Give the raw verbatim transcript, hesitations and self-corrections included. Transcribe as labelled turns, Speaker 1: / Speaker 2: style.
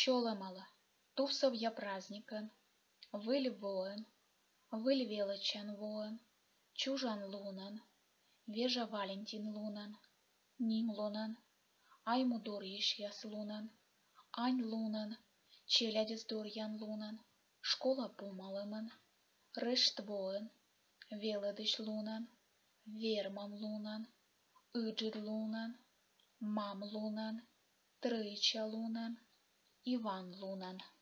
Speaker 1: Щеломала, тусовья праздникан, выль воен, выль величан воен, чужан лунан, вежа Валентин лунан, ним лунан, аймудор ешьяс лунан, ань лунан, челядес дорьян лунан, школа пумалыман, рышт воен, велыдыш лунан, вермам лунан, ыджид лунан, мам лунан, трыча лунан, Иван лунан.